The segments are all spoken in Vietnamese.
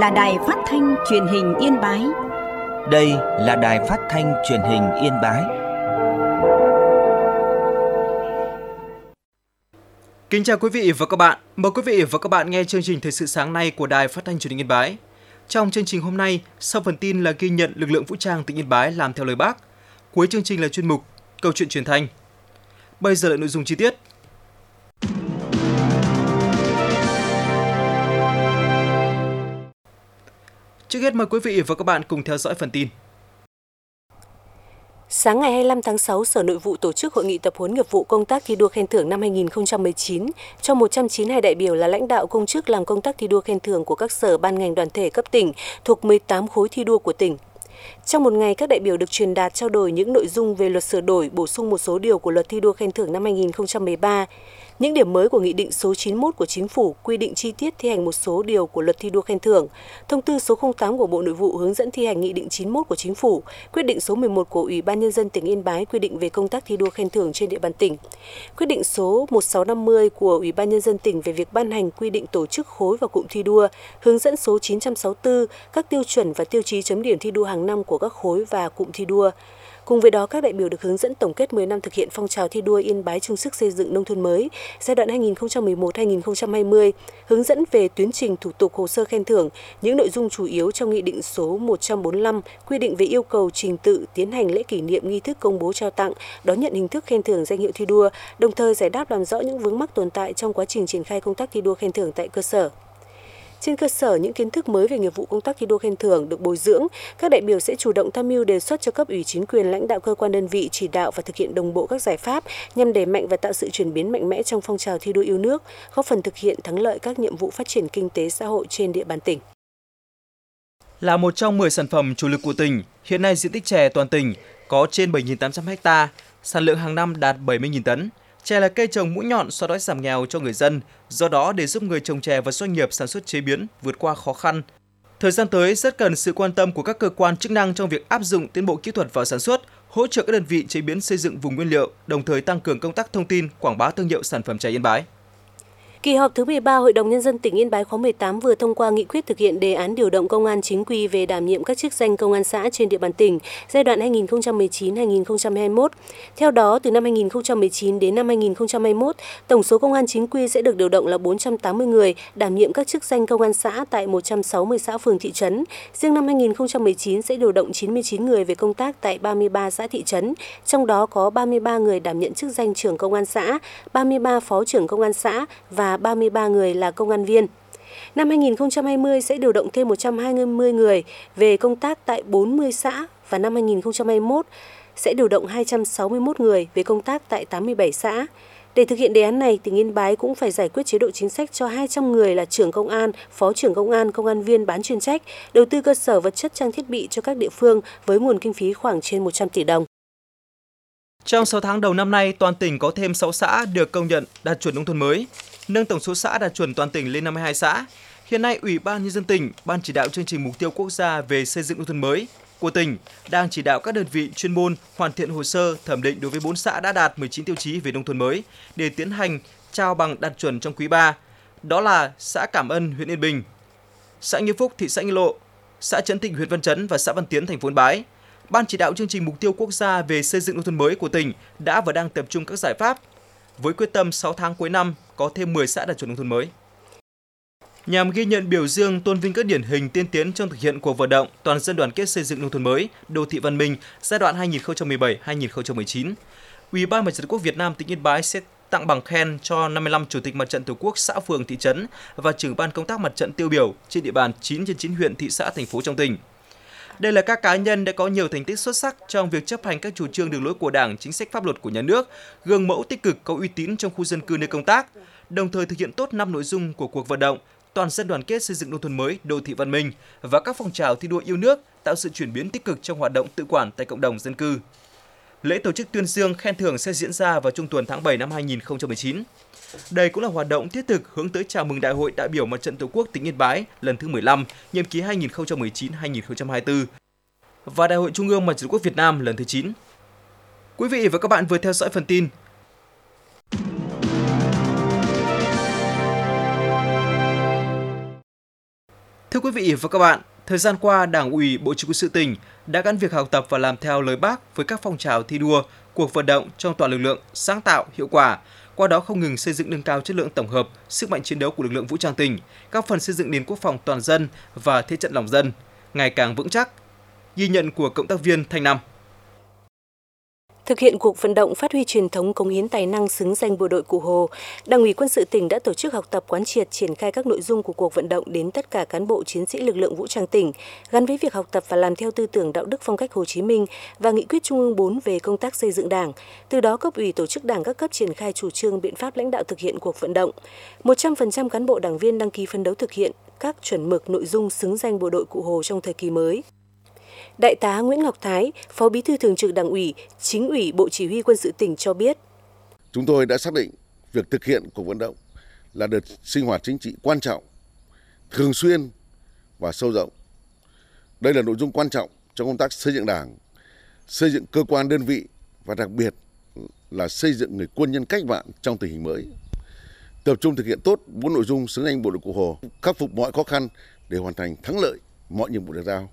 là Đài Phát thanh Truyền hình Yên Bái. Đây là Đài Phát thanh Truyền hình Yên Bái. Kính chào quý vị và các bạn. Mời quý vị và các bạn nghe chương trình Thời sự sáng nay của Đài Phát thanh Truyền hình Yên Bái. Trong chương trình hôm nay, sau phần tin là ghi nhận lực lượng vũ trang tỉnh Yên Bái làm theo lời Bác. Cuối chương trình là chuyên mục Câu chuyện truyền thanh. Bây giờ là nội dung chi tiết. Trước hết mời quý vị và các bạn cùng theo dõi phần tin. Sáng ngày 25 tháng 6, Sở Nội vụ tổ chức hội nghị tập huấn nghiệp vụ công tác thi đua khen thưởng năm 2019 cho 192 đại biểu là lãnh đạo công chức làm công tác thi đua khen thưởng của các sở ban ngành đoàn thể cấp tỉnh thuộc 18 khối thi đua của tỉnh. Trong một ngày, các đại biểu được truyền đạt trao đổi những nội dung về luật sửa đổi, bổ sung một số điều của luật thi đua khen thưởng năm 2013, những điểm mới của Nghị định số 91 của Chính phủ quy định chi tiết thi hành một số điều của luật thi đua khen thưởng, Thông tư số 08 của Bộ Nội vụ hướng dẫn thi hành Nghị định 91 của Chính phủ, quyết định số 11 của Ủy ban Nhân dân tỉnh Yên Bái quy định về công tác thi đua khen thưởng trên địa bàn tỉnh, quyết định số 1650 của Ủy ban Nhân dân tỉnh về việc ban hành quy định tổ chức khối và cụm thi đua, hướng dẫn số 964 các tiêu chuẩn và tiêu chí chấm điểm thi đua hàng năm của các khối và cụm thi đua. Cùng với đó, các đại biểu được hướng dẫn tổng kết 10 năm thực hiện phong trào thi đua Yên Bái chung sức xây dựng nông thôn mới giai đoạn 2011-2020, hướng dẫn về tuyến trình thủ tục hồ sơ khen thưởng, những nội dung chủ yếu trong Nghị định số 145 quy định về yêu cầu trình tự tiến hành lễ kỷ niệm nghi thức công bố trao tặng, đón nhận hình thức khen thưởng danh hiệu thi đua, đồng thời giải đáp làm rõ những vướng mắc tồn tại trong quá trình triển khai công tác thi đua khen thưởng tại cơ sở. Trên cơ sở những kiến thức mới về nghiệp vụ công tác thi đua khen thưởng được bồi dưỡng, các đại biểu sẽ chủ động tham mưu đề xuất cho cấp ủy chính quyền lãnh đạo cơ quan đơn vị chỉ đạo và thực hiện đồng bộ các giải pháp nhằm đẩy mạnh và tạo sự chuyển biến mạnh mẽ trong phong trào thi đua yêu nước, góp phần thực hiện thắng lợi các nhiệm vụ phát triển kinh tế xã hội trên địa bàn tỉnh. Là một trong 10 sản phẩm chủ lực của tỉnh, hiện nay diện tích chè toàn tỉnh có trên 7.800 ha, sản lượng hàng năm đạt 70.000 tấn. Chè là cây trồng mũi nhọn xóa đói giảm nghèo cho người dân, do đó để giúp người trồng chè và doanh nghiệp sản xuất chế biến vượt qua khó khăn. Thời gian tới rất cần sự quan tâm của các cơ quan chức năng trong việc áp dụng tiến bộ kỹ thuật vào sản xuất, hỗ trợ các đơn vị chế biến xây dựng vùng nguyên liệu, đồng thời tăng cường công tác thông tin, quảng bá thương hiệu sản phẩm chè Yên Bái. Kỳ họp thứ 13 Hội đồng Nhân dân tỉnh Yên Bái khóa 18 vừa thông qua nghị quyết thực hiện đề án điều động công an chính quy về đảm nhiệm các chức danh công an xã trên địa bàn tỉnh giai đoạn 2019-2021. Theo đó, từ năm 2019 đến năm 2021, tổng số công an chính quy sẽ được điều động là 480 người đảm nhiệm các chức danh công an xã tại 160 xã phường thị trấn. Riêng năm 2019 sẽ điều động 99 người về công tác tại 33 xã thị trấn, trong đó có 33 người đảm nhận chức danh trưởng công an xã, 33 phó trưởng công an xã và 33 người là công an viên. Năm 2020 sẽ điều động thêm 120 người về công tác tại 40 xã và năm 2021 sẽ điều động 261 người về công tác tại 87 xã. Để thực hiện đề án này, tỉnh Yên Bái cũng phải giải quyết chế độ chính sách cho 200 người là trưởng công an, phó trưởng công an viên bán chuyên trách, đầu tư cơ sở vật chất trang thiết bị cho các địa phương với nguồn kinh phí khoảng trên 100 tỷ đồng. Trong 6 tháng đầu năm nay, toàn tỉnh có thêm 6 xã được công nhận đạt chuẩn nông thôn mới, nâng tổng số xã đạt chuẩn toàn tỉnh lên 52 xã. Hiện nay, Ủy ban Nhân dân tỉnh, Ban chỉ đạo chương trình mục tiêu quốc gia về xây dựng nông thôn mới của tỉnh đang chỉ đạo các đơn vị chuyên môn hoàn thiện hồ sơ thẩm định đối với 4 xã đã đạt 19 tiêu chí về nông thôn mới để tiến hành trao bằng đạt chuẩn trong quý 3. Đó là xã Cảm Ân, huyện Yên Bình, xã Nghĩa Phúc, thị xã Nghĩa Lộ, xã Trấn Thịnh, huyện Văn Chấn và xã Văn Tiến, thành phố Yên Bái. Ban chỉ đạo chương trình mục tiêu quốc gia về xây dựng nông thôn mới của tỉnh đã và đang tập trung các giải pháp với quyết tâm 6 tháng cuối năm có thêm 10 xã đạt chuẩn nông thôn mới. Nhằm ghi nhận biểu dương tôn vinh các điển hình tiên tiến trong thực hiện cuộc vận động toàn dân đoàn kết xây dựng nông thôn mới, đô thị văn minh giai đoạn 2017-2019, Ủy ban Mặt trận Tổ quốc Việt Nam tỉnh Yên Bái sẽ tặng bằng khen cho 55 chủ tịch Mặt trận Tổ quốc xã phường thị trấn và trưởng ban công tác mặt trận tiêu biểu trên địa bàn 9 trên 9 huyện thị xã thành phố trong tỉnh. Đây là các cá nhân đã có nhiều thành tích xuất sắc trong việc chấp hành các chủ trương đường lối của Đảng, chính sách pháp luật của nhà nước, gương mẫu tích cực có uy tín trong khu dân cư nơi công tác, đồng thời thực hiện tốt 5 nội dung của cuộc vận động toàn dân đoàn kết xây dựng nông thôn mới, đô thị văn minh và các phong trào thi đua yêu nước, tạo sự chuyển biến tích cực trong hoạt động tự quản tại cộng đồng dân cư. Lễ tổ chức tuyên dương khen thưởng sẽ diễn ra vào trung tuần tháng 7 năm 2019. Đây cũng là hoạt động thiết thực hướng tới chào mừng Đại hội đại biểu Mặt trận Tổ quốc tỉnh Yên Bái lần thứ 15, nhiệm kỳ 2019-2024 và Đại hội Trung ương Mặt trận Tổ quốc Việt Nam lần thứ 9. Quý vị và các bạn vừa theo dõi phần tin. Thưa quý quý vị và các bạn, thời gian qua, Đảng ủy Bộ Chỉ huy quân sự tỉnh đã gắn việc học tập và làm theo lời Bác với các phong trào thi đua, cuộc vận động trong toàn lực lượng sáng tạo, hiệu quả, qua đó không ngừng xây dựng nâng cao chất lượng tổng hợp, sức mạnh chiến đấu của lực lượng vũ trang tỉnh, góp phần xây dựng nền quốc phòng toàn dân và thế trận lòng dân ngày càng vững chắc. Ghi nhận của cộng tác viên Thanh Nam. Thực hiện cuộc vận động phát huy truyền thống cống hiến tài năng xứng danh bộ đội Cụ Hồ, Đảng ủy Quân sự tỉnh đã tổ chức học tập quán triệt triển khai các nội dung của cuộc vận động đến tất cả cán bộ chiến sĩ lực lượng vũ trang tỉnh, gắn với việc học tập và làm theo tư tưởng đạo đức phong cách Hồ Chí Minh và nghị quyết Trung ương 4 về công tác xây dựng Đảng. Từ đó, cấp ủy tổ chức Đảng các cấp triển khai chủ trương biện pháp lãnh đạo thực hiện cuộc vận động. 100% cán bộ đảng viên đăng ký phấn đấu thực hiện các chuẩn mực nội dung xứng danh bộ đội Cụ Hồ trong thời kỳ mới. Đại tá Nguyễn Ngọc Thái, Phó Bí thư Thường trực Đảng ủy, Chính ủy Bộ Chỉ huy Quân sự tỉnh cho biết. Chúng tôi đã xác định việc thực hiện cuộc vận động là đợt sinh hoạt chính trị quan trọng, thường xuyên và sâu rộng. Đây là nội dung quan trọng trong công tác xây dựng Đảng, xây dựng cơ quan đơn vị và đặc biệt là xây dựng người quân nhân cách mạng trong tình hình mới. Tập trung thực hiện tốt 4 nội dung xứng danh bộ đội Cụ Hồ, khắc phục mọi khó khăn để hoàn thành thắng lợi mọi nhiệm vụ được giao.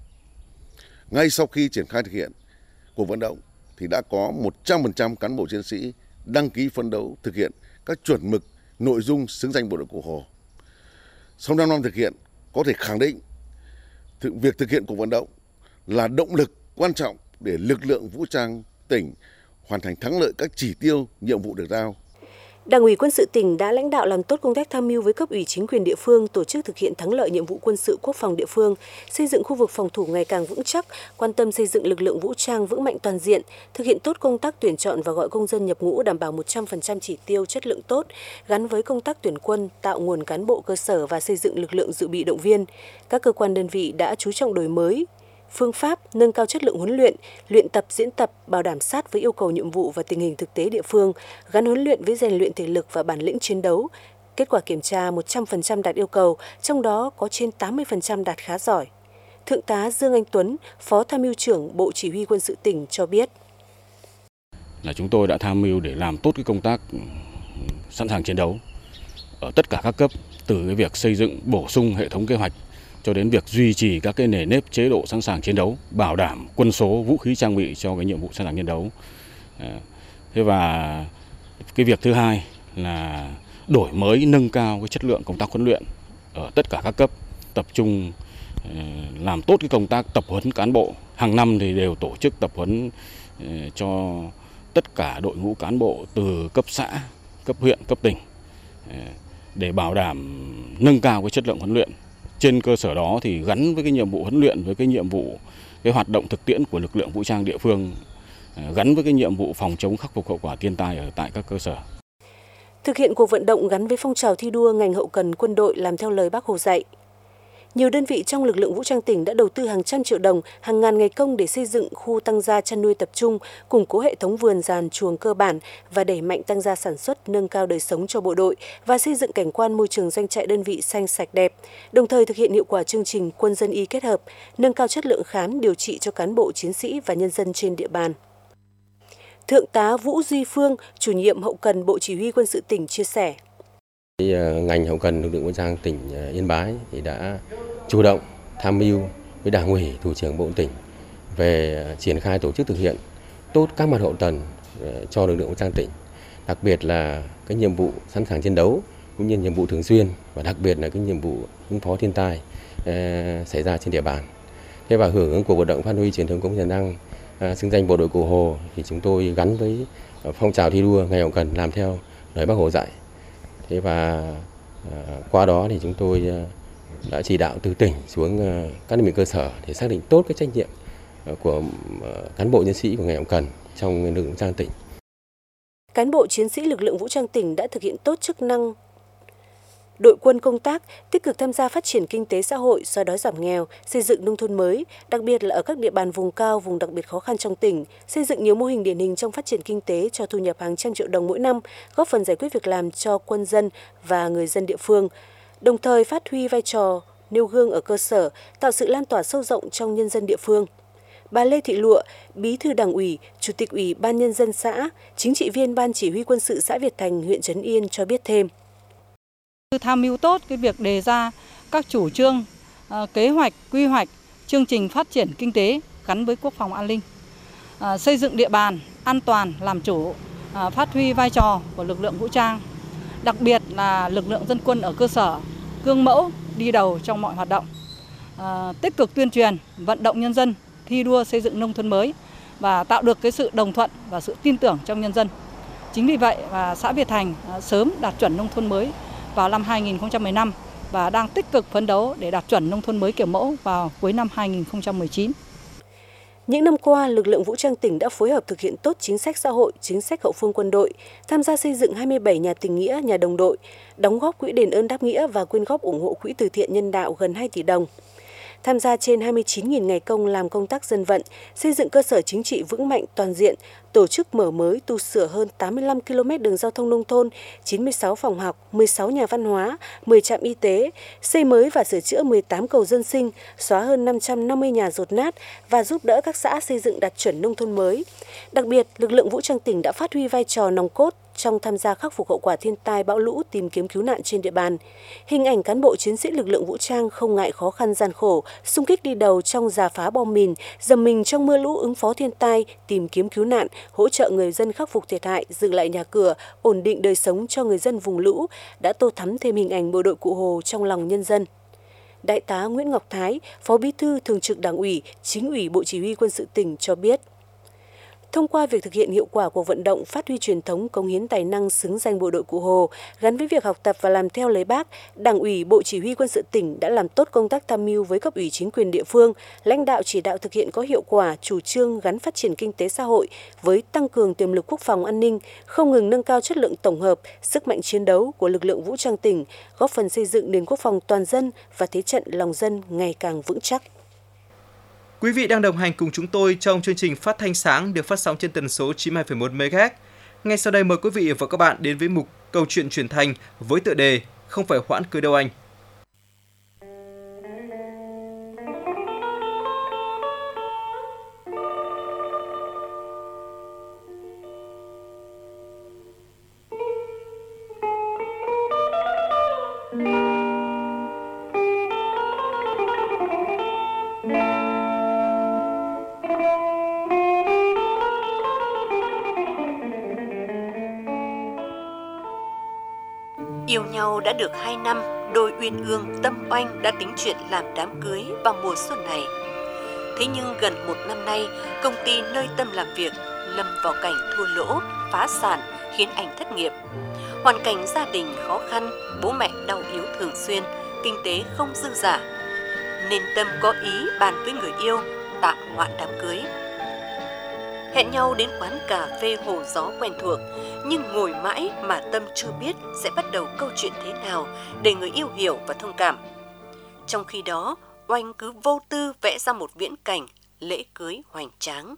Ngay sau khi triển khai thực hiện cuộc vận động thì đã có 100% cán bộ chiến sĩ đăng ký phấn đấu thực hiện các chuẩn mực nội dung xứng danh bộ đội Cụ Hồ. Sau 5 năm thực hiện, có thể khẳng định việc thực hiện cuộc vận động là động lực quan trọng để lực lượng vũ trang tỉnh hoàn thành thắng lợi các chỉ tiêu, nhiệm vụ được giao. Đảng ủy Quân sự tỉnh đã lãnh đạo làm tốt công tác tham mưu với cấp ủy chính quyền địa phương, tổ chức thực hiện thắng lợi nhiệm vụ quân sự quốc phòng địa phương, xây dựng khu vực phòng thủ ngày càng vững chắc, quan tâm xây dựng lực lượng vũ trang vững mạnh toàn diện, thực hiện tốt công tác tuyển chọn và gọi công dân nhập ngũ đảm bảo 100% chỉ tiêu chất lượng tốt, gắn với công tác tuyển quân, tạo nguồn cán bộ cơ sở và xây dựng lực lượng dự bị động viên. Các cơ quan đơn vị đã chú trọng đổi mới phương pháp, nâng cao chất lượng huấn luyện tập, diễn tập, bảo đảm sát với yêu cầu nhiệm vụ và tình hình thực tế địa phương, gắn huấn luyện với rèn luyện thể lực và bản lĩnh chiến đấu. Kết quả kiểm tra 100% đạt yêu cầu, trong đó có trên 80% đạt khá giỏi. Thượng tá Dương Anh Tuấn, Phó Tham mưu trưởng Bộ Chỉ huy Quân sự tỉnh cho biết. Là chúng tôi đã tham mưu để làm tốt cái công tác sẵn sàng chiến đấu ở tất cả các cấp, từ cái việc xây dựng bổ sung hệ thống kế hoạch cho đến việc duy trì các cái nề nếp chế độ sẵn sàng chiến đấu, bảo đảm quân số, vũ khí trang bị cho cái nhiệm vụ sẵn sàng chiến đấu. Thế và cái việc thứ hai là đổi mới, nâng cao cái chất lượng công tác huấn luyện ở tất cả các cấp, tập trung làm tốt cái công tác tập huấn cán bộ. Hàng năm thì đều tổ chức tập huấn cho tất cả đội ngũ cán bộ từ cấp xã, cấp huyện, cấp tỉnh để bảo đảm nâng cao cái chất lượng huấn luyện. Trên cơ sở đó thì gắn với cái nhiệm vụ huấn luyện với cái nhiệm vụ cái hoạt động thực tiễn của lực lượng vũ trang địa phương, gắn với cái nhiệm vụ phòng chống khắc phục hậu quả thiên tai ở tại các cơ sở. Thực hiện cuộc vận động gắn với phong trào thi đua ngành hậu cần quân đội làm theo lời Bác Hồ dạy. Nhiều đơn vị trong lực lượng vũ trang tỉnh đã đầu tư hàng trăm triệu đồng, hàng ngàn ngày công để xây dựng khu tăng gia chăn nuôi tập trung, củng cố hệ thống vườn giàn chuồng cơ bản và đẩy mạnh tăng gia sản xuất, nâng cao đời sống cho bộ đội và xây dựng cảnh quan môi trường doanh trại đơn vị xanh sạch đẹp. Đồng thời thực hiện hiệu quả chương trình quân dân y kết hợp, nâng cao chất lượng khám điều trị cho cán bộ chiến sĩ và nhân dân trên địa bàn. Thượng tá Vũ Duy Phương, chủ nhiệm hậu cần Bộ Chỉ huy Quân sự tỉnh chia sẻ. Ngành hậu cần lực lượng vũ trang tỉnh Yên Bái thì đã chủ động tham mưu với Đảng ủy, Thủ trưởng Bộ tỉnh về triển khai tổ chức thực hiện tốt các mặt hậu cần cho lực lượng vũ trang tỉnh, đặc biệt là cái nhiệm vụ sẵn sàng chiến đấu cũng như nhiệm vụ thường xuyên và đặc biệt là cái nhiệm vụ ứng phó thiên tai xảy ra trên địa bàn. Thế và hưởng ứng cuộc vận động phát huy truyền thống cống hiến tài năng xứng danh bộ đội Cụ Hồ thì chúng tôi gắn với phong trào thi đua ngành hậu cần làm theo lời Bác Hồ dạy. Thế và qua đó thì chúng tôi đã chỉ đạo từ tỉnh xuống các đơn vị cơ sở để xác định tốt cái trách nhiệm của cán bộ nhân sĩ của ngành hậu cần trong lực lượng vũ trang tỉnh. Cán bộ chiến sĩ lực lượng vũ trang tỉnh đã thực hiện tốt chức năng đội quân công tác, tích cực tham gia phát triển kinh tế xã hội, xóa đói giảm nghèo, xây dựng nông thôn mới, đặc biệt là ở các địa bàn vùng cao, vùng đặc biệt khó khăn trong tỉnh, xây dựng nhiều mô hình điển hình trong phát triển kinh tế cho thu nhập hàng trăm triệu đồng mỗi năm, góp phần giải quyết việc làm cho quân dân và người dân địa phương, đồng thời phát huy vai trò nêu gương ở cơ sở, tạo sự lan tỏa sâu rộng trong nhân dân địa phương. Bà Lê Thị Lụa, Bí thư Đảng ủy, Chủ tịch Ủy ban Nhân dân xã, Chính trị viên Ban Chỉ huy Quân sự xã Việt Thành, huyện Trấn Yên cho biết thêm. Tham mưu tốt cái việc đề ra các chủ trương kế hoạch, quy hoạch, chương trình phát triển kinh tế gắn với quốc phòng an ninh, xây dựng địa bàn an toàn làm chủ, phát huy vai trò của lực lượng vũ trang, đặc biệt là lực lượng dân quân ở cơ sở, gương mẫu đi đầu trong mọi hoạt động, tích cực tuyên truyền, vận động nhân dân thi đua xây dựng nông thôn mới và tạo được cái sự đồng thuận và sự tin tưởng trong nhân dân. Chính vì vậy xã Việt Thành sớm đạt chuẩn nông thôn mới vào năm 2015 và đang tích cực phấn đấu để đạt chuẩn nông thôn mới kiểu mẫu vào cuối năm 2019. Những năm qua, lực lượng vũ trang tỉnh đã phối hợp thực hiện tốt chính sách xã hội, chính sách hậu phương quân đội, tham gia xây dựng 27 nhà tình nghĩa, nhà đồng đội, đóng góp quỹ đền ơn đáp nghĩa và quyên góp ủng hộ quỹ từ thiện nhân đạo gần 2 tỷ đồng. Tham gia trên 29.000 ngày công làm công tác dân vận, xây dựng cơ sở chính trị vững mạnh toàn diện, tổ chức mở mới, tu sửa hơn 85 km đường giao thông nông thôn, 96 phòng học, 16 nhà văn hóa, 10 trạm y tế, xây mới và sửa chữa 18 cầu dân sinh, xóa hơn 550 nhà dột nát và giúp đỡ các xã xây dựng đạt chuẩn nông thôn mới. Đặc biệt, lực lượng vũ trang tỉnh đã phát huy vai trò nòng cốt trong tham gia khắc phục hậu quả thiên tai, bão lũ, tìm kiếm cứu nạn trên địa bàn. Hình ảnh cán bộ chiến sĩ lực lượng vũ trang không ngại khó khăn gian khổ, xung kích đi đầu trong rà phá bom mìn, dầm mình trong mưa lũ ứng phó thiên tai, tìm kiếm cứu nạn, hỗ trợ người dân khắc phục thiệt hại, dựng lại nhà cửa, ổn định đời sống cho người dân vùng lũ, đã tô thắm thêm hình ảnh bộ đội Cụ Hồ trong lòng nhân dân. Đại tá Nguyễn Ngọc Thái, Phó Bí thư Thường trực Đảng ủy, Chính ủy Bộ Chỉ huy Quân sự tỉnh cho biết, thông qua việc thực hiện hiệu quả cuộc vận động phát huy truyền thống cống hiến tài năng xứng danh bộ đội Cụ Hồ, gắn với việc học tập và làm theo lời Bác, Đảng ủy Bộ Chỉ huy Quân sự tỉnh đã làm tốt công tác tham mưu với cấp ủy chính quyền địa phương, lãnh đạo chỉ đạo thực hiện có hiệu quả chủ trương gắn phát triển kinh tế xã hội với tăng cường tiềm lực quốc phòng an ninh, không ngừng nâng cao chất lượng tổng hợp, sức mạnh chiến đấu của lực lượng vũ trang tỉnh, góp phần xây dựng nền quốc phòng toàn dân và thế trận lòng dân ngày càng vững chắc. Quý vị đang đồng hành cùng chúng tôi trong chương trình Phát thanh sáng được phát sóng trên tần số 92,1 MHz. Ngay sau đây mời quý vị và các bạn đến với mục Câu chuyện truyền thành với tựa đề Không phải hoãn cưới đâu anh. Yêu nhau đã được 2 năm, đôi uyên ương tâm oanh đã tính chuyện làm đám cưới vào mùa xuân này. Thế nhưng gần 1 năm nay, công ty nơi Tâm làm việc lâm vào cảnh thua lỗ, phá sản khiến anh thất nghiệp. Hoàn cảnh gia đình khó khăn, bố mẹ đau yếu thường xuyên, kinh tế không dư dả. Nên Tâm có ý bàn với người yêu tạm hoãn đám cưới. Hẹn nhau đến quán cà phê Hồ Gió quen thuộc, nhưng ngồi mãi mà Tâm chưa biết sẽ bắt đầu câu chuyện thế nào để người yêu hiểu và thông cảm. Trong khi đó, Oanh cứ vô tư vẽ ra một viễn cảnh lễ cưới hoành tráng.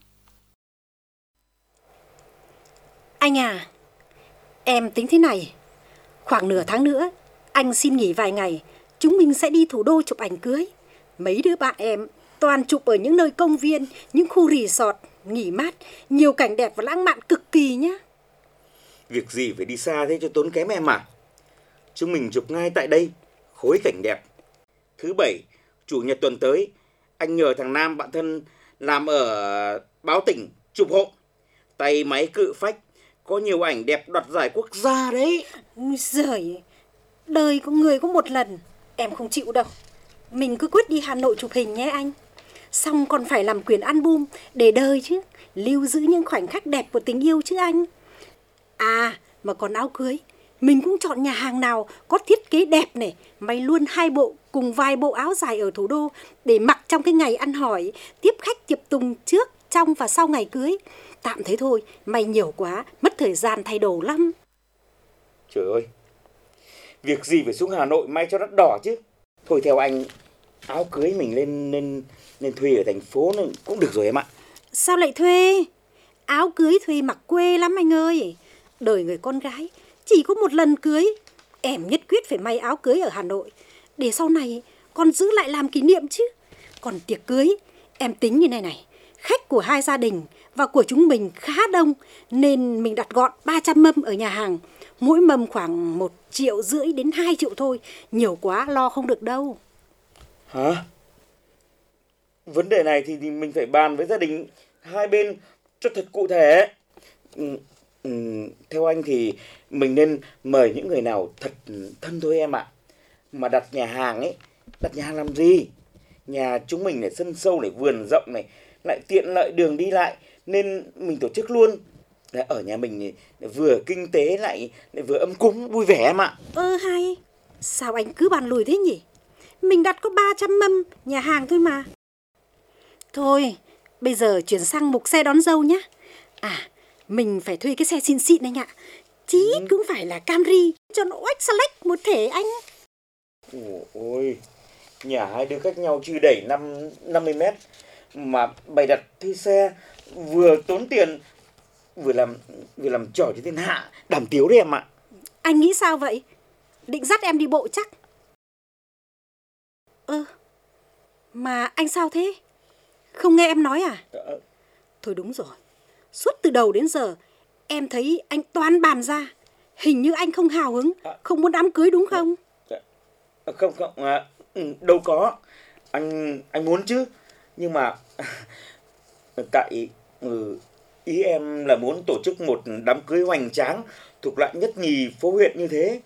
Anh à, em tính thế này, khoảng nửa tháng nữa, anh xin nghỉ vài ngày, chúng mình sẽ đi thủ đô chụp ảnh cưới. Mấy đứa bạn em toàn chụp ở những nơi công viên, những khu resort, nghỉ mát, nhiều cảnh đẹp và lãng mạn cực kỳ nhá. Việc gì phải đi xa thế cho tốn kém em à? Chúng mình chụp ngay tại đây, khối cảnh đẹp. Thứ Bảy, Chủ nhật tuần tới, anh nhờ thằng Nam bạn thân làm ở báo tỉnh chụp hộ. Tay máy cự phách, có nhiều ảnh đẹp đoạt giải quốc gia đấy. Giời, đời của người có một lần, em không chịu đâu. Mình cứ quyết đi Hà Nội chụp hình nhé anh. Xong còn phải làm quyển album để đời chứ, lưu giữ những khoảnh khắc đẹp của tình yêu chứ anh. À, mà còn áo cưới, mình cũng chọn nhà hàng nào có thiết kế đẹp này, may luôn 2 bộ cùng vài bộ áo dài ở thủ đô để mặc trong cái ngày ăn hỏi, tiếp khách tiệc tùng trước, trong và sau ngày cưới. Tạm thế thôi, may nhiều quá, mất thời gian thay đồ lắm. Trời ơi, việc gì phải xuống Hà Nội may cho đắt đỏ chứ. Thôi theo anh, áo cưới mình lên thuê ở thành phố cũng được rồi em ạ. Sao lại thuê? Áo cưới thuê mặc quê lắm anh ơi. Đời người con gái chỉ có một lần cưới. Em nhất quyết phải may áo cưới ở Hà Nội, để sau này con giữ lại làm kỷ niệm chứ. Còn tiệc cưới, em tính như này, khách của 2 gia đình và của chúng mình khá đông, nên mình đặt gọn 300 mâm ở nhà hàng. Mỗi mâm khoảng 1,5 triệu đến 2 triệu thôi, nhiều quá lo không được đâu. Hả? Vấn đề này thì mình phải bàn với gia đình hai bên cho thật cụ thể. Theo anh thì mình nên mời những người nào thật thân thôi em ạ. Mà đặt nhà hàng làm gì? Nhà chúng mình này sân sâu này, vườn rộng này, lại tiện lợi đường đi lại, nên mình tổ chức luôn. Ở nhà mình này, vừa kinh tế lại vừa ấm cúng vui vẻ em ạ. Hay. Sao anh cứ bàn lùi thế nhỉ? Mình đặt có 300 mâm nhà hàng thôi mà. Thôi, bây giờ chuyển sang mục xe đón dâu nhá. Mình phải thuê cái xe xịn xịn anh ạ. Chí ít cũng phải là Camry cho nó oách xa lách một thể anh. Ôi, nhà hai đứa cách nhau chưa đầy 50 mét mà bày đặt thuê xe, vừa tốn tiền vừa làm trò cho thiên hạ đàm tiếu đấy em ạ. Anh nghĩ sao vậy? Định dắt em đi bộ chắc? Mà anh sao thế? Không nghe em nói à? Thôi đúng rồi. Suốt từ đầu đến giờ em thấy anh toan bàn ra. Hình như anh không hào hứng, không muốn đám cưới đúng không? Không, đâu có. Anh muốn chứ. Nhưng mà tại ý em là muốn tổ chức một đám cưới hoành tráng thuộc loại nhất nhì phố huyện như thế.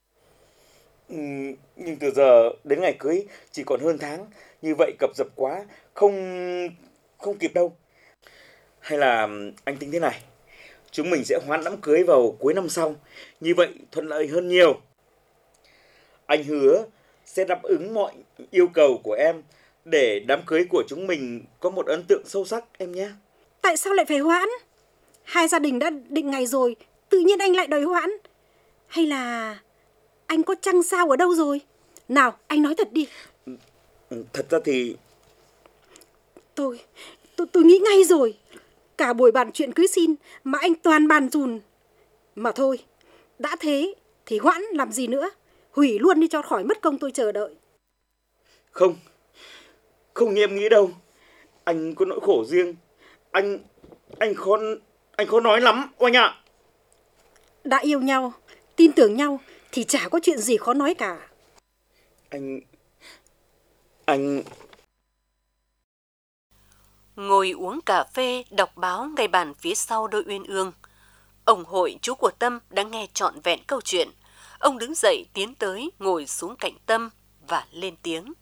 Nhưng từ giờ đến ngày cưới chỉ còn hơn tháng, như vậy cập dập quá, không kịp đâu. Hay là anh tính thế này, chúng mình sẽ hoãn đám cưới vào cuối năm sau, như vậy thuận lợi hơn nhiều. Anh hứa sẽ đáp ứng mọi yêu cầu của em để đám cưới của chúng mình có một ấn tượng sâu sắc em nhé. Tại sao lại phải hoãn? Hai gia đình đã định ngày rồi, tự nhiên anh lại đòi hoãn. Hay là anh có trăng sao ở đâu rồi? Nào, anh nói thật đi. Thật ra thì Tôi nghĩ ngay rồi. Cả buổi bàn chuyện cưới xin mà anh toàn bàn dùn. Mà thôi, đã thế thì hoãn làm gì nữa. Hủy luôn đi cho khỏi mất công tôi chờ đợi. Không như em nghĩ đâu. Anh có nỗi khổ riêng. Anh khó nói lắm anh ạ. Đã yêu nhau, tin tưởng nhau thì chả có chuyện gì khó nói cả. Anh Ngồi uống cà phê, đọc báo ngay bàn phía sau đôi uyên ương. Ông Hội, chú của Tâm, đã nghe trọn vẹn câu chuyện. Ông đứng dậy tiến tới, ngồi xuống cạnh Tâm và lên tiếng.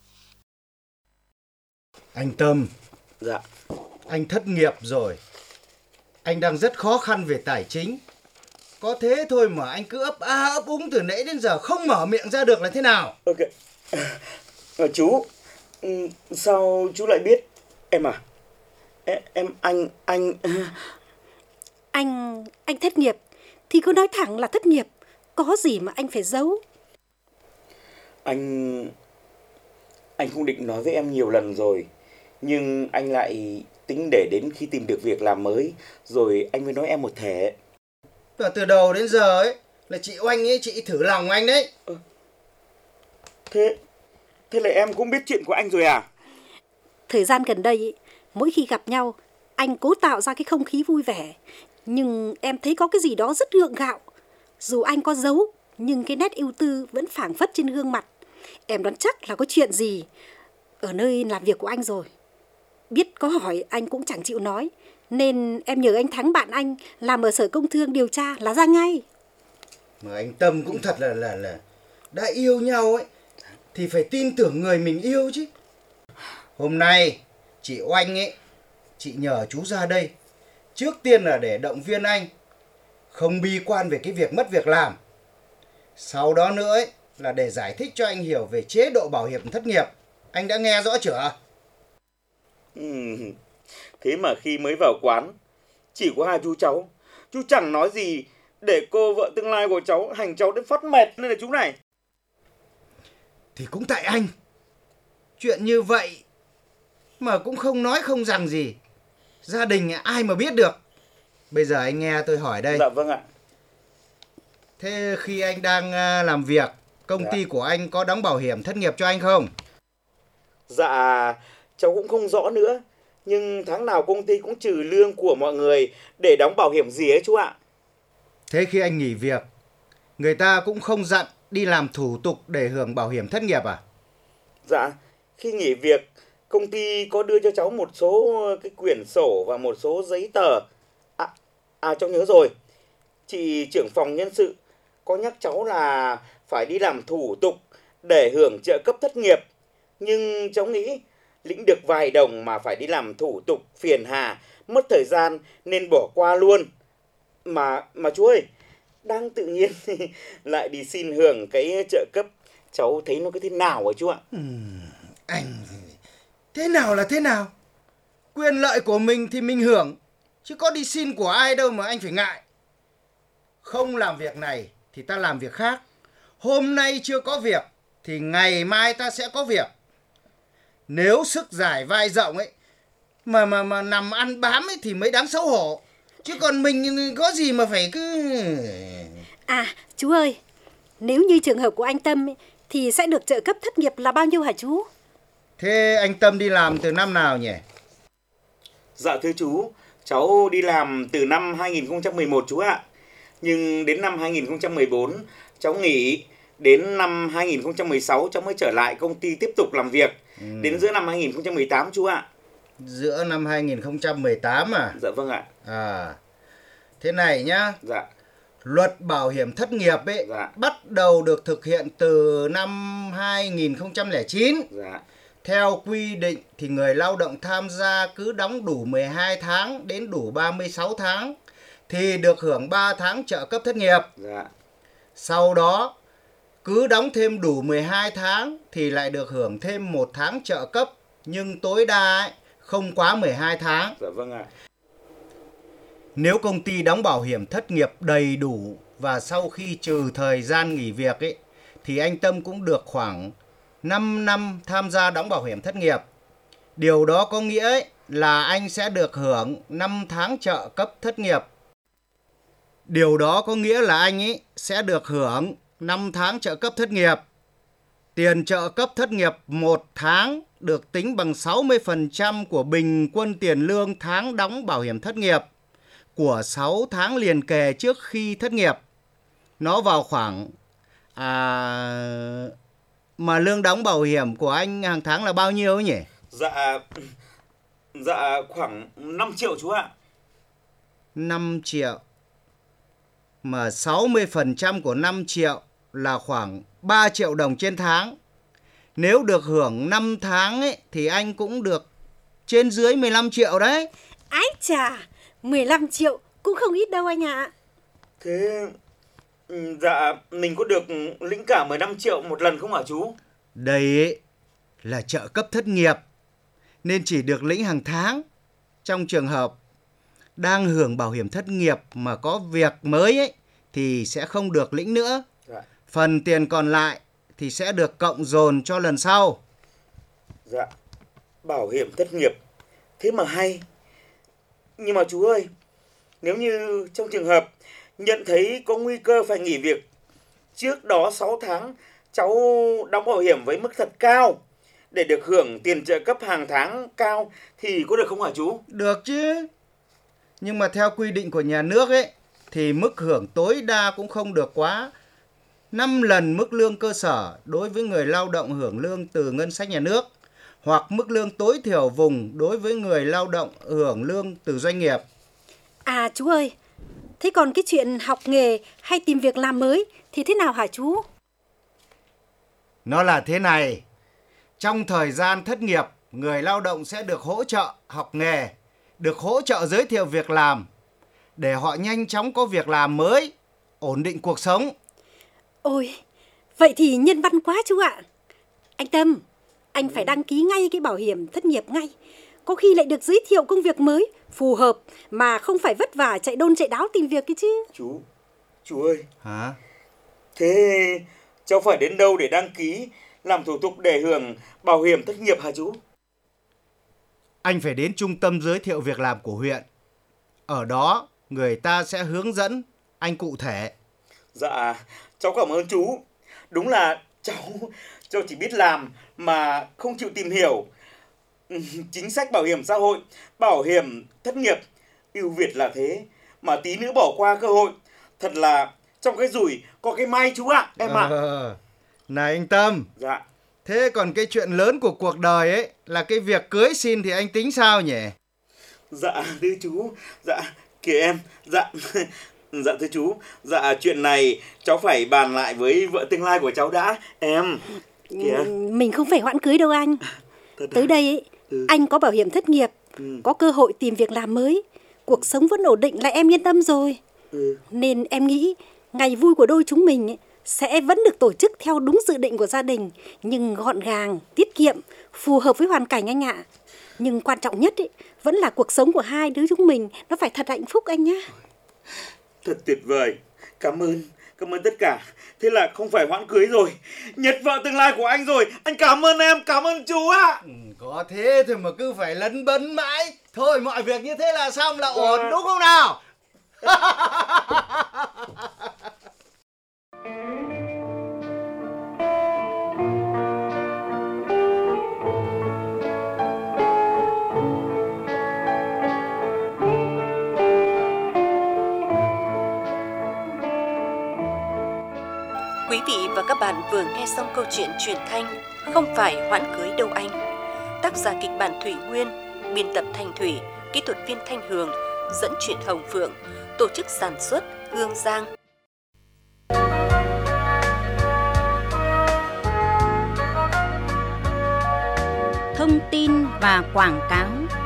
Anh Tâm. Dạ. Anh thất nghiệp rồi. Anh đang rất khó khăn về tài chính. Có thế thôi mà anh cứ ấp úng từ nãy đến giờ không mở miệng ra được là thế nào? Ok. Chú, sao chú lại biết em à? Anh thất nghiệp thì cứ nói thẳng là thất nghiệp, có gì mà anh phải giấu. Anh cũng định nói với em nhiều lần rồi, nhưng anh lại tính để đến khi tìm được việc làm mới rồi anh mới nói em một thể. Và từ đầu đến giờ ấy là chị Oanh ấy, chị thử lòng anh đấy. Thế là em cũng biết chuyện của anh rồi à? Thời gian gần đây ấy, mỗi khi gặp nhau anh cố tạo ra cái không khí vui vẻ, nhưng em thấy có cái gì đó rất gượng gạo. Dù anh có giấu nhưng cái nét ưu tư vẫn phảng phất trên gương mặt. Em đoán chắc là có chuyện gì ở nơi làm việc của anh rồi. Biết có hỏi anh cũng chẳng chịu nói, nên em nhờ anh Thắng bạn anh làm ở Sở Công Thương điều tra là ra ngay. Mà anh Tâm cũng thật là đã yêu nhau ấy thì phải tin tưởng người mình yêu chứ. Hôm nay chị Oanh ấy, chị nhờ chú ra đây trước tiên là để động viên anh không bi quan về cái việc mất việc làm. Sau đó nữa ấy là để giải thích cho anh hiểu về chế độ bảo hiểm thất nghiệp. Anh đã nghe rõ chưa? Thế mà khi mới vào quán chỉ có hai chú cháu, chú chẳng nói gì để cô vợ tương lai của cháu hành cháu đến phát mệt lên là chú này. Thì cũng tại anh. Chuyện như vậy mà cũng không nói không rằng gì. Gia đình ai mà biết được. Bây giờ anh nghe tôi hỏi đây. Dạ vâng ạ. Thế khi anh đang làm việc, công ty của anh có đóng bảo hiểm thất nghiệp cho anh không? Dạ, cháu cũng không rõ nữa. Nhưng tháng nào công ty cũng trừ lương của mọi người để đóng bảo hiểm gì ấy chú ạ. Thế khi anh nghỉ việc, người ta cũng không dặn đi làm thủ tục để hưởng bảo hiểm thất nghiệp à? Dạ, khi nghỉ việc, công ty có đưa cho cháu một số cái quyển sổ và một số giấy tờ. Cháu nhớ rồi. Chị trưởng phòng nhân sự có nhắc cháu là phải đi làm thủ tục để hưởng trợ cấp thất nghiệp. Nhưng cháu nghĩ lĩnh được vài đồng mà phải đi làm thủ tục phiền hà, mất thời gian nên bỏ qua luôn. Mà chú ơi, đang tự nhiên lại đi xin hưởng cái trợ cấp, cháu thấy nó cái thế nào hả chú ạ? Anh thế nào là thế nào? Quyền lợi của mình thì mình hưởng, chứ có đi xin của ai đâu mà anh phải ngại. Không làm việc này thì ta làm việc khác. Hôm nay chưa có việc thì ngày mai ta sẽ có việc. Nếu sức dài vai rộng ấy mà nằm ăn bám ấy thì mới đáng xấu hổ. Chứ còn mình có gì mà phải cứ... Chú ơi, nếu như trường hợp của anh Tâm ấy, thì sẽ được trợ cấp thất nghiệp là bao nhiêu hả chú? Thế anh Tâm đi làm từ năm nào nhỉ? Dạ thưa chú, cháu đi làm từ năm 2011 chú ạ. Nhưng đến năm 2014 cháu nghỉ, đến năm 2016 cháu mới trở lại công ty tiếp tục làm việc. Đến giữa năm 2018 chú ạ. Giữa năm 2018 à? Dạ vâng ạ. Thế này nhá. Dạ. Luật bảo hiểm thất nghiệp ấy bắt đầu được thực hiện từ năm 2009. Theo quy định thì người lao động tham gia cứ đóng đủ 12 tháng đến đủ 36 tháng thì được hưởng 3 tháng trợ cấp thất nghiệp. Sau đó cứ đóng thêm đủ 12 tháng thì lại được hưởng thêm 1 tháng trợ cấp, nhưng tối đa ấy, không quá 12 tháng. Dạ vâng ạ. Nếu công ty đóng bảo hiểm thất nghiệp đầy đủ và sau khi trừ thời gian nghỉ việc ấy, thì anh Tâm cũng được khoảng 5 năm tham gia đóng bảo hiểm thất nghiệp. Điều đó có nghĩa ấy, là anh sẽ được hưởng 5 tháng trợ cấp thất nghiệp. Điều đó có nghĩa là anh ấy sẽ được hưởng 5 tháng trợ cấp thất nghiệp. Tiền trợ cấp thất nghiệp 1 tháng được tính bằng 60% của bình quân tiền lương tháng đóng bảo hiểm thất nghiệp của 6 tháng liền kề trước khi thất nghiệp. Nó vào khoảng mà lương đóng bảo hiểm của anh hàng tháng là bao nhiêu ấy nhỉ? Dạ khoảng 5 triệu chú ạ. 5 triệu. Mà 60% của 5 triệu là khoảng 3 triệu đồng trên tháng. Nếu được hưởng 5 tháng ấy, thì anh cũng được trên dưới 15 triệu đấy. Ái chà, 15 triệu cũng không ít đâu anh ạ. Thế dạ mình có được lĩnh cả 15 triệu một lần không hả chú? Đây ấy, là trợ cấp thất nghiệp nên chỉ được lĩnh hàng tháng. Trong trường hợp đang hưởng bảo hiểm thất nghiệp mà có việc mới ấy, thì sẽ không được lĩnh nữa. Phần tiền còn lại thì sẽ được cộng dồn cho lần sau. Dạ, bảo hiểm thất nghiệp, thế mà hay. Nhưng mà chú ơi, nếu như trong trường hợp nhận thấy có nguy cơ phải nghỉ việc, trước đó 6 tháng cháu đóng bảo hiểm với mức thật cao để được hưởng tiền trợ cấp hàng tháng cao thì có được không hả chú? Được chứ. Nhưng mà theo quy định của nhà nước ấy thì mức hưởng tối đa cũng không được quá 5 lần mức lương cơ sở đối với người lao động hưởng lương từ ngân sách nhà nước, hoặc mức lương tối thiểu vùng đối với người lao động hưởng lương từ doanh nghiệp. Chú ơi, thế còn cái chuyện học nghề hay tìm việc làm mới thì thế nào hả chú? Nó là thế này. Trong thời gian thất nghiệp, người lao động sẽ được hỗ trợ học nghề, được hỗ trợ giới thiệu việc làm để họ nhanh chóng có việc làm mới, ổn định cuộc sống. Ôi, vậy thì nhân văn quá chú ạ. Anh Tâm, anh phải đăng ký ngay cái bảo hiểm thất nghiệp ngay. Có khi lại được giới thiệu công việc mới, phù hợp mà không phải vất vả chạy đôn chạy đáo tìm việc cái chứ. Chú ơi. Hả? Thế cháu phải đến đâu để đăng ký, làm thủ tục để hưởng bảo hiểm thất nghiệp hả chú? Anh phải đến trung tâm giới thiệu việc làm của huyện. Ở đó, người ta sẽ hướng dẫn anh cụ thể. Dạ, cháu cảm ơn chú. Đúng là cháu chỉ biết làm mà không chịu tìm hiểu. Chính sách bảo hiểm xã hội, bảo hiểm thất nghiệp ưu việt là thế mà tí nữa bỏ qua cơ hội. Thật là trong cái rủi có cái may chú ạ, em ạ. Này anh Tâm. Dạ. Thế còn cái chuyện lớn của cuộc đời ấy là cái việc cưới xin thì anh tính sao nhỉ? Dạ thưa chú, dạ kìa em, dạ dạ thưa chú, dạ chuyện này cháu phải bàn lại với vợ tương lai của cháu đã, em. Kìa. Mình không phải hoãn cưới đâu anh. Tới đây ấy, anh có bảo hiểm thất nghiệp, có cơ hội tìm việc làm mới, cuộc sống vẫn ổn định là em yên tâm rồi. Nên em nghĩ ngày vui của đôi chúng mình ấy, sẽ vẫn được tổ chức theo đúng dự định của gia đình, nhưng gọn gàng, tiết kiệm, phù hợp với hoàn cảnh anh ạ. Nhưng quan trọng nhất ấy, vẫn là cuộc sống của hai đứa chúng mình nó phải thật hạnh phúc anh nhá. Thật tuyệt vời, cảm ơn tất cả. Thế là không phải hoãn cưới rồi, Nhật vợ tương lai của anh rồi. Anh cảm ơn em, cảm ơn chú ạ. Có thế thôi mà cứ phải lấn bấn mãi. Thôi mọi việc như thế là xong là ổn đúng không nào? Quý vị và các bạn vừa nghe xong câu chuyện truyền thanh Không phải hoãn cưới đâu anh. Tác giả kịch bản Thủy Nguyên, biên tập Thanh Thủy, kỹ thuật viên Thanh Hường, dẫn chuyện Hồng Phượng, tổ chức sản xuất Hương Giang. Thông tin và quảng cáo.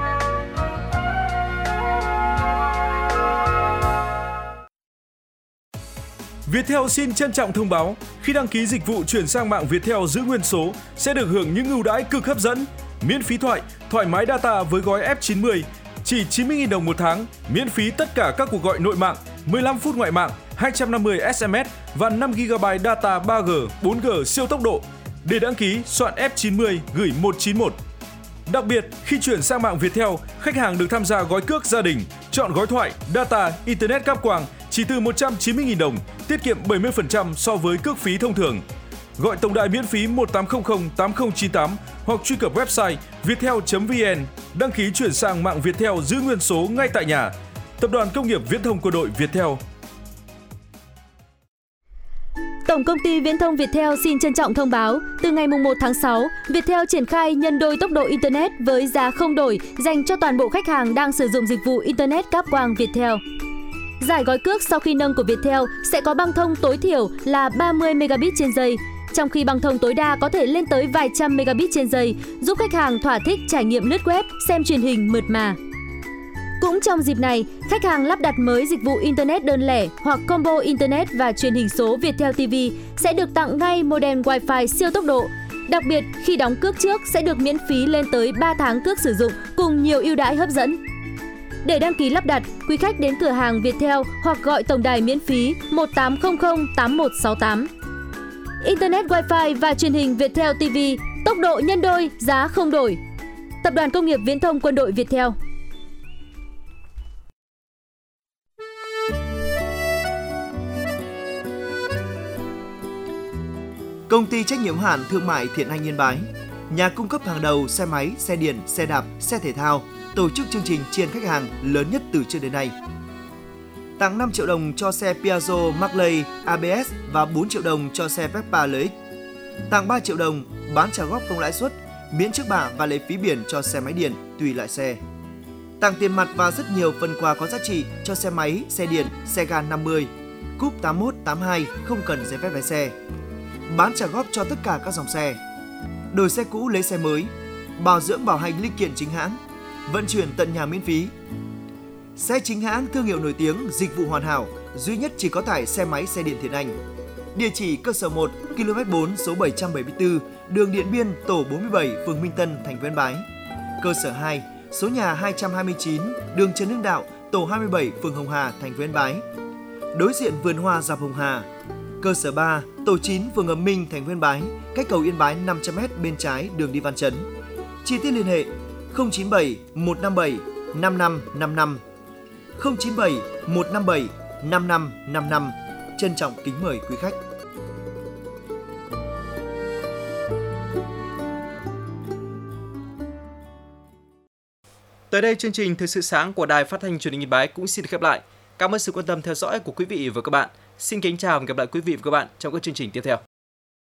Viettel xin trân trọng thông báo, khi đăng ký dịch vụ chuyển sang mạng Viettel giữ nguyên số sẽ được hưởng những ưu đãi cực hấp dẫn. Miễn phí thoại mái data với gói F90, chỉ 90.000 đồng một tháng, miễn phí tất cả các cuộc gọi nội mạng, 15 phút ngoại mạng, 250 SMS và 5 GB data 3G, 4G siêu tốc độ. Để đăng ký, soạn F90 gửi 191. Đặc biệt, khi chuyển sang mạng Viettel, khách hàng được tham gia gói cước gia đình, chọn gói thoại, data, internet cáp quang chỉ từ 190.000 đồng, tiết kiệm 70% so với cước phí thông thường. Gọi tổng đài miễn phí 1800 8098 hoặc truy cập website viettel.vn, đăng ký chuyển sang mạng Viettel giữ nguyên số ngay tại nhà. Tập đoàn Công nghiệp Viễn thông Quân đội Viettel. Tổng công ty Viễn thông Viettel xin trân trọng thông báo, từ ngày 1 tháng 6, Viettel triển khai nhân đôi tốc độ Internet với giá không đổi dành cho toàn bộ khách hàng đang sử dụng dịch vụ Internet cáp quang Viettel. Giải gói cước sau khi nâng của Viettel sẽ có băng thông tối thiểu là 30 Mbps trên giây, trong khi băng thông tối đa có thể lên tới vài trăm Mbps trên giây, giúp khách hàng thỏa thích trải nghiệm lướt web, xem truyền hình mượt mà. Cũng trong dịp này, khách hàng lắp đặt mới dịch vụ Internet đơn lẻ hoặc combo Internet và truyền hình số Viettel TV sẽ được tặng ngay modem Wi-Fi siêu tốc độ. Đặc biệt, khi đóng cước trước sẽ được miễn phí lên tới 3 tháng cước sử dụng cùng nhiều ưu đãi hấp dẫn. Để đăng ký lắp đặt, quý khách đến cửa hàng Viettel hoặc gọi tổng đài miễn phí 1800 8168. Internet Wi-Fi và truyền hình Viettel TV, tốc độ nhân đôi, giá không đổi. Tập đoàn Công nghiệp Viễn thông Quân đội Viettel. Công ty trách nhiệm hữu hạn thương mại Thiện Anh Yên Bái, nhà cung cấp hàng đầu xe máy, xe điện, xe đạp, xe thể thao, tổ chức chương trình tri ân khách hàng lớn nhất từ trước đến nay. Tặng 5 triệu đồng cho xe Piaggio Markley ABS và 4 triệu đồng cho xe Vespa LX. Tặng 3 triệu đồng bán trả góp không lãi suất, miễn trước bạ và lệ phí biển cho xe máy điện tùy loại xe. Tặng tiền mặt và rất nhiều phần quà có giá trị cho xe máy, xe điện, xe ga 50, cúp 81, 82 không cần giấy phép lái xe. Bán trả góp cho tất cả các dòng xe. Đổi xe cũ lấy xe mới, bảo dưỡng bảo hành linh kiện chính hãng, vận chuyển tận nhà miễn phí. Xe chính hãng thương hiệu nổi tiếng, dịch vụ hoàn hảo, duy nhất chỉ có tải xe máy xe điện Thiện Anh. Địa chỉ cơ sở 1, km 4 số 774, đường Điện Biên, tổ 47, phường Minh Tân, thành phố Yên Bái. Cơ sở 2, số nhà 229, đường Trần Hưng Đạo, tổ 27, phường Hồng Hà, thành phố Yên Bái. Đối diện vườn hoa dọc Hồng Hà. Cơ sở 3, tổ 9, phường Ấm Minh, thành phố Yên Bái, cách cầu Yên Bái 500m bên trái đường đi Văn Chấn. Chi tiết liên hệ 097 157 5555, 097 157 5555. Trân trọng kính mời quý khách. Tới đây, chương trình Thời sự sáng của Đài Phát thanh Truyền hình Yên Bái cũng xin được khép lại. Cảm ơn sự quan tâm theo dõi của quý vị và các bạn. Xin kính chào và gặp lại quý vị và các bạn trong các chương trình tiếp theo.